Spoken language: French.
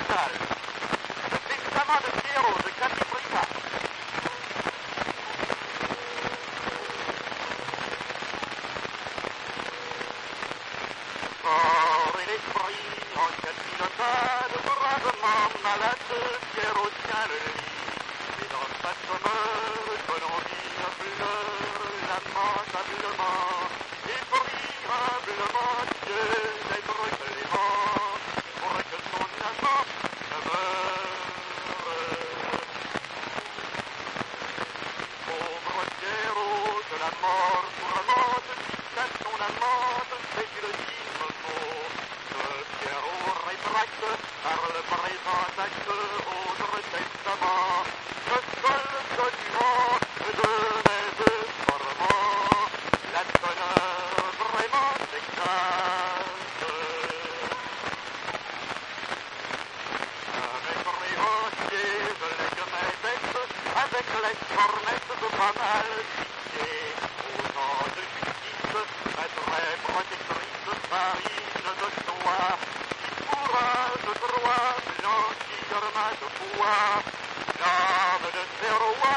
Chantal. Le testament de Pierrot de Clapier-Brissac. Corps et l'esprit en capilotade, bravement malade, Pierrot tient le lit. Et dans sa demeure, Colombie pleure lamentablement. Et priablement Dieu d'être clément, pour que son amant ne meure. Pauvre Pierrot, de la mort tourmente, dit à son amante, c'est qu'il dit le mot. Que Pierrot rétracte par le présent acte autre testament. Le seul document de mes formants, la teneur vraiment exacte. Avec Révancier, je lègue mes dettes, avec les cornettes de pas mal pitié. Autant de justice, être protectrice, farine de soie, qui pourra de droit blanchir ma foi, l'âme de ces rois.